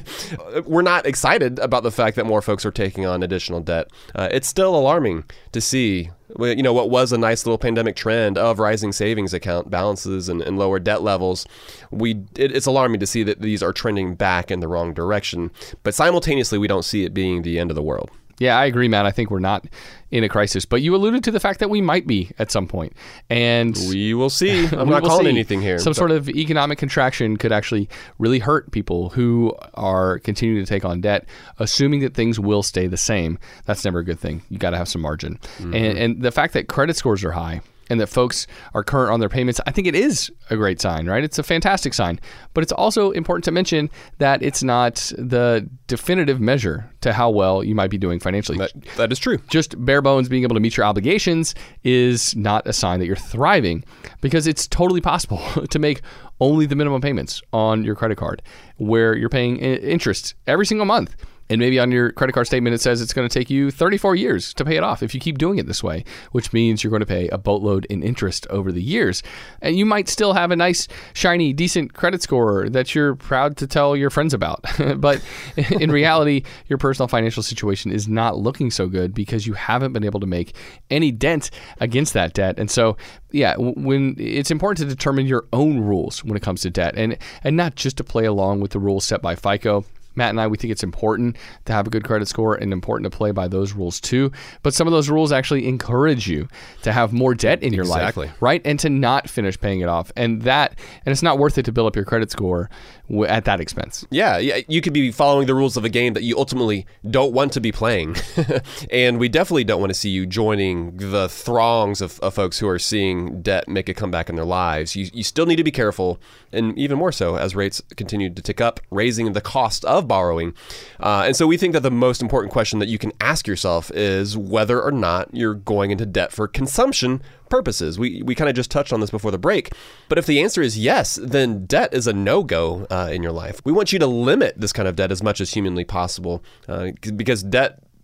We're not excited about the fact that more folks are taking on additional debt. Uh, it's still alarming to see, you know, what was a nice little pandemic trend of rising savings account balances and, and lower debt levels. We it, it's alarming to see that these are trending back in the wrong direction. But simultaneously, we don't see it being the end of the world. Yeah, I agree, Matt. I think we're not in a crisis, but you alluded to the fact that we might be at some point. And we will see. I'm we not will calling see. anything here. Some but. sort of economic contraction could actually really hurt people who are continuing to take on debt, assuming that things will stay the same. That's never a good thing. You got to have some margin. Mm-hmm. And, and the fact that credit scores are high and that folks are current on their payments, I think it is a great sign, right? It's a fantastic sign. But it's also important to mention that it's not the definitive measure to how well you might be doing financially. That, that is true. Just bare bones being able to meet your obligations is not a sign that you're thriving, because it's totally possible to make only the minimum payments on your credit card where you're paying interest every single month. And maybe on your credit card statement, it says it's going to take you thirty-four years to pay it off if you keep doing it this way, which means you're going to pay a boatload in interest over the years. And you might still have a nice, shiny, decent credit score that you're proud to tell your friends about. But in reality, your personal financial situation is not looking so good because you haven't been able to make any dent against that debt. And so, yeah, when it's important to determine your own rules when it comes to debt, and and not just to play along with the rules set by FICO. Matt and I, we think it's important to have a good credit score and important to play by those rules too. But some of those rules actually encourage you to have more debt in your exactly. life, right? And to not finish paying it off. And that, and it's not worth it to build up your credit score w- at that expense. Yeah, yeah, you could be following the rules of a game that you ultimately don't want to be playing. And we definitely don't want to see you joining the throngs of, of folks who are seeing debt make a comeback in their lives. You, you still need to be careful, and even more so as rates continue to tick up, raising the cost of borrowing. Uh, and so we think that the most important question that you can ask yourself is whether or not you're going into debt for consumption purposes. We we kind of just touched on this before the break. But if the answer is yes, then debt is a no-go uh, in your life. We want you to limit this kind of debt as much as humanly possible uh, because debt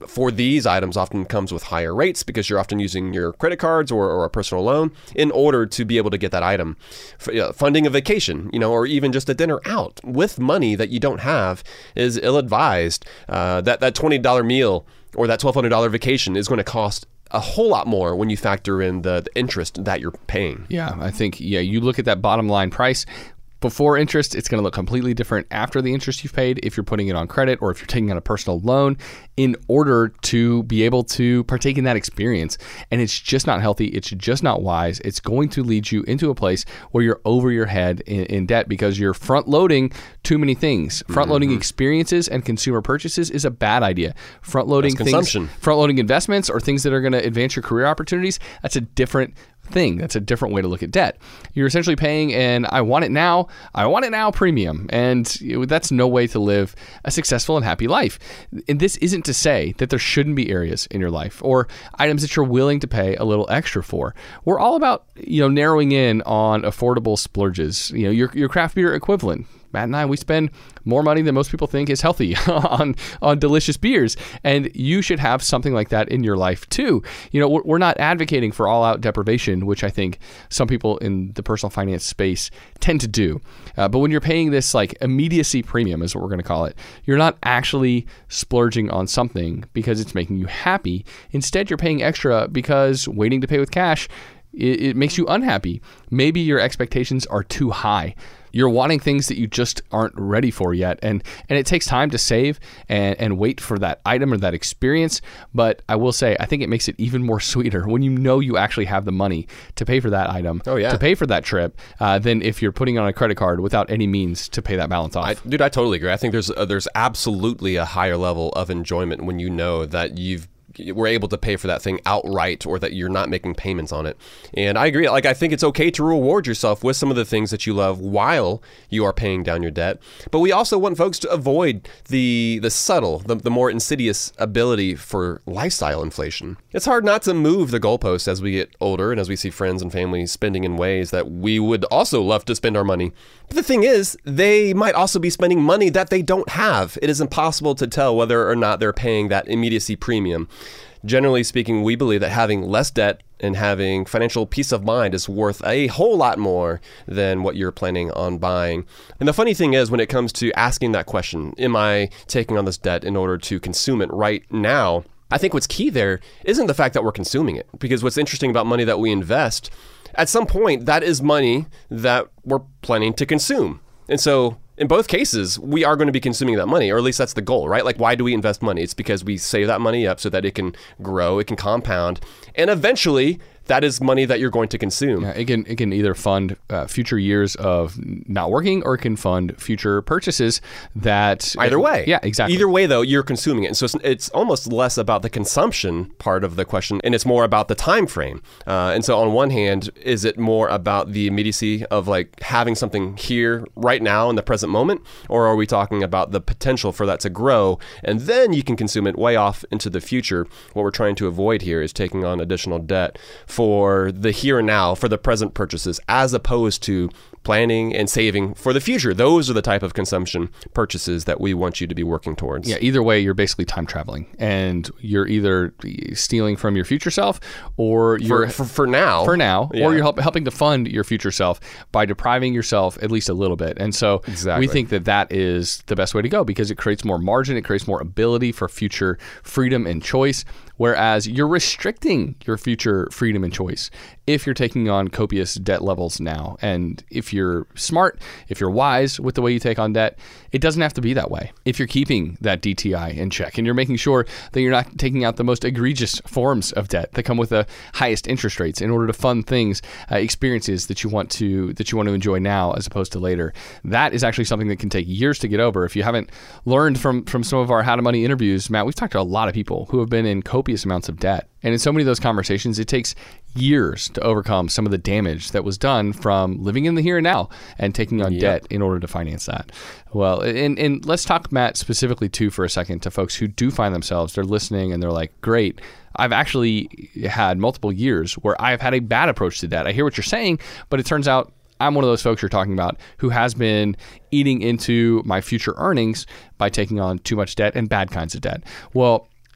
for these items often comes with higher rates because you're often using your credit cards or, or a personal loan in order to be able to get that item. F- uh, funding a vacation, you know, or even just a dinner out with money that you don't have is ill-advised. Uh, that, that twenty dollars meal or that twelve hundred dollars vacation is going to cost a whole lot more when you factor in the, the interest that you're paying. Yeah, I think, yeah, you look at that bottom line price. Before interest, it's going to look completely different after the interest you've paid if you're putting it on credit or if you're taking out a personal loan in order to be able to partake in that experience. And it's just not healthy. It's just not wise. It's going to lead you into a place where you're over your head in, in debt because you're front loading too many things. Front loading mm-hmm. experiences and consumer purchases is a bad idea. Front loading things, front loading investments or things that are going to advance your career opportunities, that's a different thing. That's a different way to look at debt. You're essentially paying an I want it now, I want it now premium. And that's no way to live a successful and happy life. And this isn't to say that there shouldn't be areas in your life or items that you're willing to pay a little extra for. We're all about, you know, narrowing in on affordable splurges. You know, your your craft beer equivalent. Matt and I, we spend more money than most people think is healthy on on delicious beers. And you should have something like that in your life too. You know, we're, we're not advocating for all-out deprivation, which I think some people in the personal finance space tend to do. Uh, but when you're paying this like immediacy premium is what we're going to call it, you're not actually splurging on something because it's making you happy. Instead, you're paying extra because waiting to pay with cash, it, it makes you unhappy. Maybe your expectations are too high. You're wanting things that you just aren't ready for yet. And and it takes time to save and, and wait for that item or that experience. But I will say, I think it makes it even more sweeter when you know you actually have the money to pay for that item, oh, yeah. to pay for that trip, uh, than if you're putting on a credit card without any means to pay that balance off. I, dude, I totally agree. I think there's uh, there's absolutely a higher level of enjoyment when you know that you've we're able to pay for that thing outright or that you're not making payments on it. And I agree. Like, I think it's okay to reward yourself with some of the things that you love while you are paying down your debt. But we also want folks to avoid the the subtle, the, the more insidious ability for lifestyle inflation. It's hard not to move the goalposts as we get older and as we see friends and family spending in ways that we would also love to spend our money. But the thing is, they might also be spending money that they don't have. It is impossible to tell whether or not they're paying that immediacy premium. Generally speaking, we believe that having less debt and having financial peace of mind is worth a whole lot more than what you're planning on buying. And the funny thing is, when it comes to asking that question, am I taking on this debt in order to consume it right now? I think what's key there isn't the fact that we're consuming it, because what's interesting about money that we invest, at some point, that is money that we're planning to consume. And so in both cases, we are going to be consuming that money, or at least that's the goal, right? Like, why do we invest money? It's because we save that money up so that it can grow, it can compound, and eventually that is money that you're going to consume. Yeah, it can it can either fund uh, future years of not working, or it can fund future purchases that... Either way. Yeah, exactly. Either way, though, you're consuming it. And so it's, it's almost less about the consumption part of the question, and it's more about the time frame. Uh, and so on one hand, is it more about the immediacy of like having something here right now in the present moment? Or are we talking about the potential for that to grow, and then you can consume it way off into the future? What we're trying to avoid here is taking on additional debt for the here and now, for the present purchases, as opposed to planning and saving for the future. Those are the type of consumption purchases that we want you to be working towards. Yeah, either way, you're basically time traveling, and you're either stealing from your future self, or you're for, for, for now, for now, yeah. or you're help, helping to fund your future self by depriving yourself at least a little bit. And so exactly. we think that that is the best way to go, because it creates more margin, it creates more ability for future freedom and choice. Whereas you're restricting your future freedom and choice if you're taking on copious debt levels now. And if you're smart, if you're wise with the way you take on debt, it doesn't have to be that way. If you're keeping that D T I in check and you're making sure that you're not taking out the most egregious forms of debt that come with the highest interest rates in order to fund things, uh, experiences that you want to that you want to enjoy now as opposed to later, that is actually something that can take years to get over. If you haven't learned from from some of our How to Money interviews, Matt, we've talked to a lot of people who have been in copious amounts of debt. And in so many of those conversations, it takes years to overcome some of the damage that was done from living in the here and now and taking on yep. debt in order to finance that. Well, and, and let's talk, Matt, specifically too for a second to folks who do find themselves, they're listening and they're like, great, I've actually had multiple years where I've had a bad approach to debt. I hear what you're saying, but it turns out I'm one of those folks you're talking about who has been eating into my future earnings by taking on too much debt and bad kinds of debt. Well,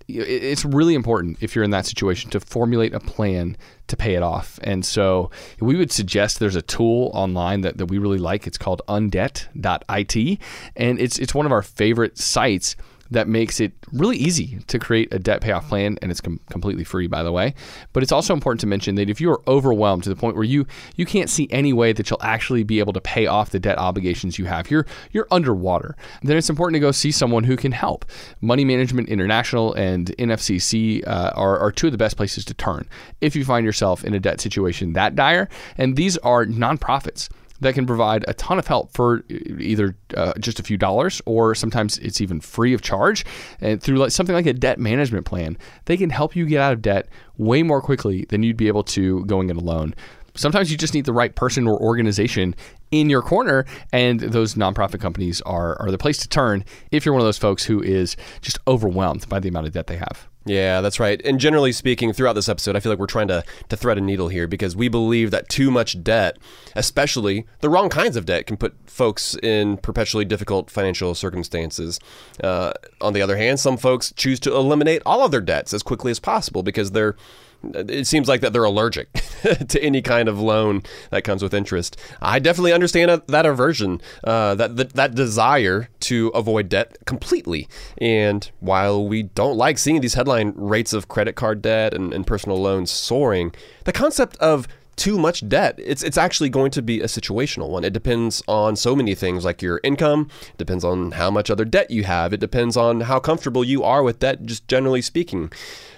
it's really important if you're in that situation to formulate a plan to pay it off. And so we would suggest there's a tool online that, that we really like. It's called undebt dot I T, and it's it's one of our favorite sites that makes it really easy to create a debt payoff plan, and it's com- completely free, by the way. But it's also important to mention that if you are overwhelmed to the point where you you can't see any way that you'll actually be able to pay off the debt obligations you have, you're you're underwater, then it's important to go see someone who can help. Money Management International and N F C C uh, are, are two of the best places to turn if you find yourself in a debt situation that dire. And these are nonprofits that can provide a ton of help for either uh, just a few dollars, or sometimes it's even free of charge. And through like something like a debt management plan, they can help you get out of debt way more quickly than you'd be able to going it alone. Sometimes you just need the right person or organization in your corner, and those nonprofit companies are, are the place to turn if you're one of those folks who is just overwhelmed by the amount of debt they have. Yeah, that's right. And generally speaking, throughout this episode, I feel like we're trying to, to thread a needle here, because we believe that too much debt, especially the wrong kinds of debt, can put folks in perpetually difficult financial circumstances. Uh, on the other hand, some folks choose to eliminate all of their debts as quickly as possible because they're it seems like that they're allergic to any kind of loan that comes with interest. I definitely understand that aversion, uh, that, that that desire to avoid debt completely. And while we don't like seeing these headline rates of credit card debt and, and personal loans soaring, the concept of too much debt, it's it's actually going to be a situational one. It depends on so many things, like your income, it depends on how much other debt you have, it depends on how comfortable you are with debt, just generally speaking.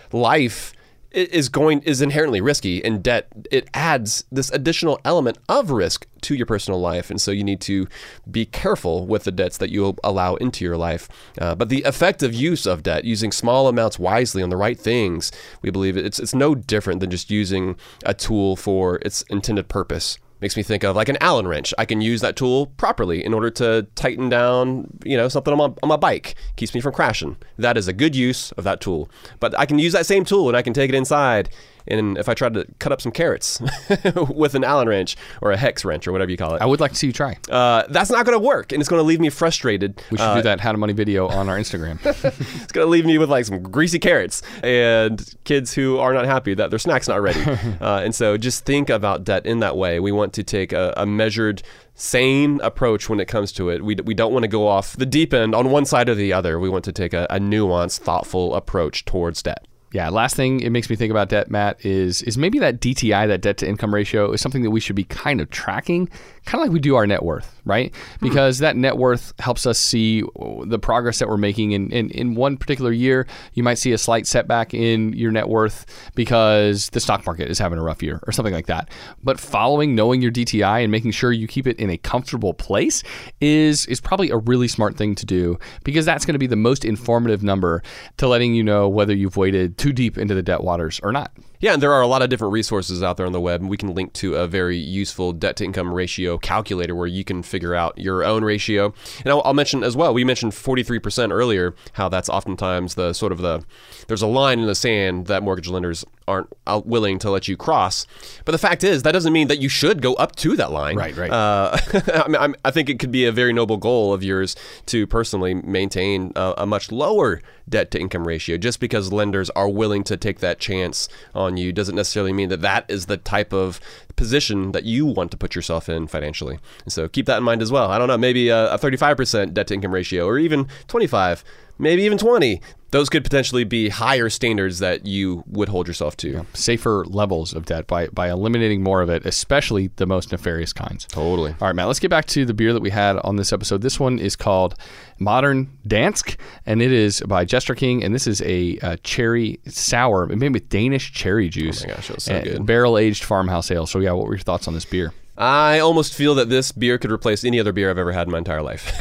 Life is going is inherently risky, and debt, it adds this additional element of risk to your personal life, and so you need to be careful with the debts that you allow into your life. Uh, but the effective use of debt, using small amounts wisely on the right things, we believe it's it's no different than just using a tool for its intended purpose. Makes me think of like an Allen wrench. I can use that tool properly in order to tighten down, you know, something on my, on my bike. Keeps me from crashing. That is a good use of that tool. But I can use that same tool and I can take it inside. And if I try to cut up some carrots with an Allen wrench or a hex wrench or whatever you call it, I would like to see you try. Uh, that's not going to work, and it's going to leave me frustrated. We should uh, do that How to Money video on our Instagram. It's going to leave me with like some greasy carrots and kids who are not happy that their snack's not ready. uh, and so just think about debt in that way. We want to take a, a measured, sane approach when it comes to it. We, we don't want to go off the deep end on one side or the other. We want to take a, a nuanced, thoughtful approach towards debt. Yeah, last thing it makes me think about debt, Matt, is is maybe that D T I, that debt to income ratio, is something that we should be kind of tracking, kind of like we do our net worth, right? Because hmm. that net worth helps us see the progress that we're making. In, in, in one particular year, you might see a slight setback in your net worth because the stock market is having a rough year or something like that. But following, knowing your D T I and making sure you keep it in a comfortable place is, is probably a really smart thing to do, because that's going to be the most informative number to letting you know whether you've waded too deep into the debt waters or not. Yeah, and there are a lot of different resources out there on the web, and we can link to a very useful debt-to-income ratio calculator where you can figure out your own ratio. And I'll, I'll mention as well, we mentioned forty-three percent earlier, how that's oftentimes the sort of the, there's a line in the sand that mortgage lenders aren't willing to let you cross. But the fact is, that doesn't mean that you should go up to that line. Right, right. Uh, I, mean, I'm, I think it could be a very noble goal of yours to personally maintain a, a much lower debt-to-income ratio. Just because lenders are willing to take that chance on you doesn't necessarily mean that that is the type of position that you want to put yourself in financially. And so keep that in mind as well. I don't know, maybe a, a thirty-five percent debt-to-income ratio, or even twenty-five, maybe even twenty. Those could potentially be higher standards that you would hold yourself to. Yeah. Safer levels of debt by, by eliminating more of it, especially the most nefarious kinds. Totally. All right, Matt, let's get back to the beer that we had on this episode. This one is called Modern Dansk, and it is by Jester King, and this is a, a cherry sour made with Danish cherry juice. Oh my gosh, it was so good. Barrel-aged farmhouse ale. So yeah, what were your thoughts on this beer? I almost feel that this beer could replace any other beer I've ever had in my entire life.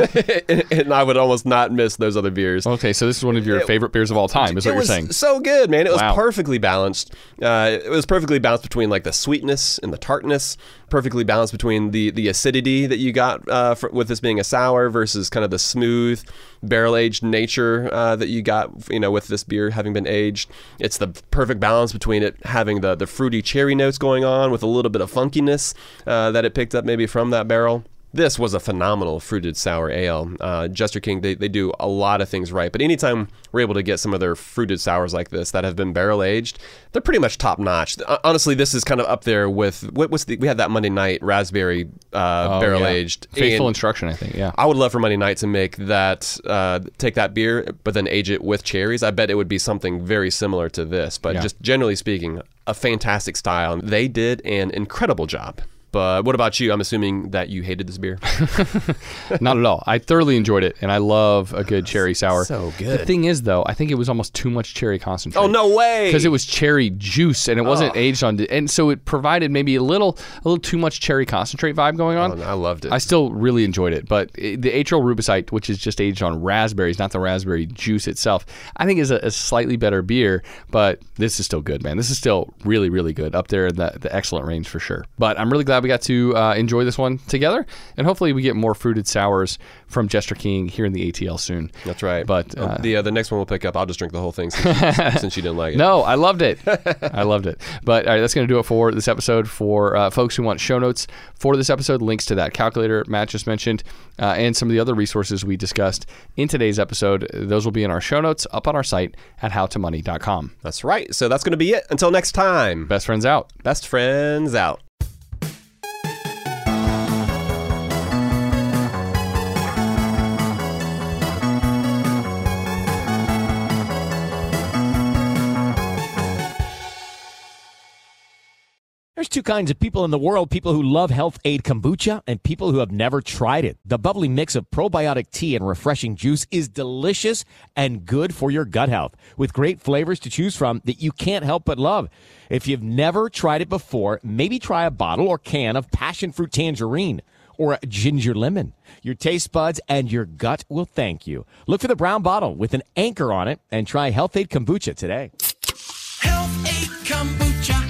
And I would almost not miss those other beers. Okay, so this is one of your it, favorite beers of all time, is what you're saying. It was so good, man. It was wow. perfectly balanced. Uh, it was perfectly balanced between like the sweetness and the tartness, perfectly balanced between the, the acidity that you got uh, for, with this being a sour versus kind of the smooth, barrel-aged nature uh, that you got, you know, with this beer having been aged. It's the perfect balance between it having the, the fruity cherry notes going on with a little bit of funkiness Uh, that it picked up maybe from that barrel. This was a phenomenal fruited sour ale. Uh, Jester King, they, they do a lot of things right, but anytime we're able to get some of their fruited sours like this that have been barrel aged, they're pretty much top notch. Honestly, this is kind of up there with what, what's the, we had that Monday Night raspberry uh, oh, barrel yeah. aged. Faithful and Instruction, I think. Yeah, I would love for Monday Night to make that, uh, take that beer, but then age it with cherries. I bet it would be something very similar to this. But Yeah. just generally speaking, a fantastic style. They did an incredible job. But what about you? I'm assuming that you hated this beer. Not at all. I thoroughly enjoyed it, and I love a good cherry sour. So good. The thing is, though, I think it was almost too much cherry concentrate. Oh, no way! Because it was cherry juice, and it wasn't Oh. aged on, and so it provided maybe a little, a little too much cherry concentrate vibe going on. Oh, I loved it. I still really enjoyed it, but it, the Atrial Rubicite, which is just aged on raspberries, not the raspberry juice itself, I think is a, a slightly better beer. But this is still good, man. This is still really, really good, up there in the, the excellent range for sure. But I'm really glad we got to uh, enjoy this one together, and hopefully we get more fruited sours from Jester King here in the A T L soon. That's right. But Oh, uh, the uh, the next one we'll pick up, I'll just drink the whole thing since you, since you didn't like it. No, I loved it. I loved it. But all right, that's going to do it for this episode. For uh, folks who want show notes for this episode, links to that calculator Matt just mentioned, uh, and some of the other resources we discussed in today's episode, those will be in our show notes up on our site at how to money dot com. That's right. So that's going to be it. Until next time. Best friends out. Best friends out. There's two kinds of people in the world, people who love Health Aid Kombucha and people who have never tried it. The bubbly mix of probiotic tea and refreshing juice is delicious and good for your gut health, with great flavors to choose from that you can't help but love. If you've never tried it before, maybe try a bottle or can of passion fruit tangerine or a ginger lemon. Your taste buds and your gut will thank you. Look for the brown bottle with an anchor on it and try Health Aid Kombucha today. Health Aid Kombucha.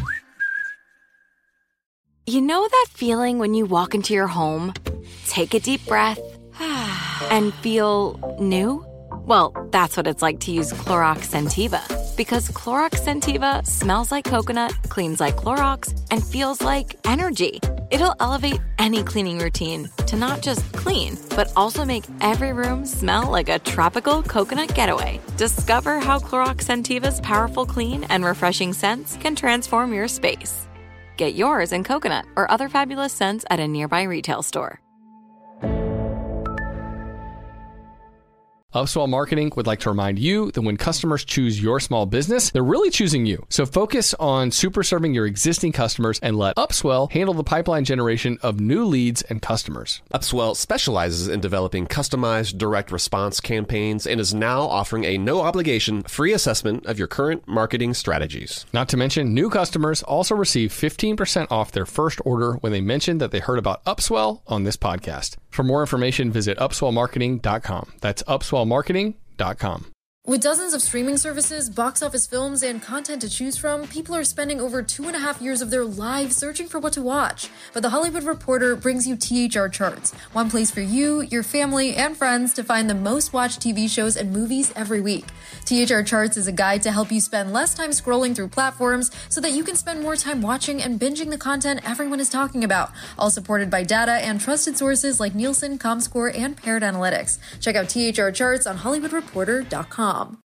You know that feeling when you walk into your home, take a deep breath, and feel new? Well, that's what it's like to use Clorox Scentiva. Because Clorox Scentiva smells like coconut, cleans like Clorox, and feels like energy. It'll elevate any cleaning routine to not just clean, but also make every room smell like a tropical coconut getaway. Discover how Clorox Scentiva's powerful clean and refreshing scents can transform your space. Get yours in coconut or other fabulous scents at a nearby retail store. Upswell Marketing would like to remind you that when customers choose your small business, they're really choosing you. So focus on super serving your existing customers and let Upswell handle the pipeline generation of new leads and customers. Upswell specializes in developing customized direct response campaigns and is now offering a no-obligation free assessment of your current marketing strategies. Not to mention, new customers also receive fifteen percent off their first order when they mention that they heard about Upswell on this podcast. For more information, visit upswell marketing dot com. That's upswell marketing dot com. With dozens of streaming services, box office films, and content to choose from, people are spending over two and a half years of their lives searching for what to watch. But The Hollywood Reporter brings you T H R Charts, one place for you, your family, and friends to find the most watched T V shows and movies every week. T H R Charts is a guide to help you spend less time scrolling through platforms so that you can spend more time watching and binging the content everyone is talking about, all supported by data and trusted sources like Nielsen, Comscore, and Parrot Analytics. Check out T H R Charts on hollywood reporter dot com.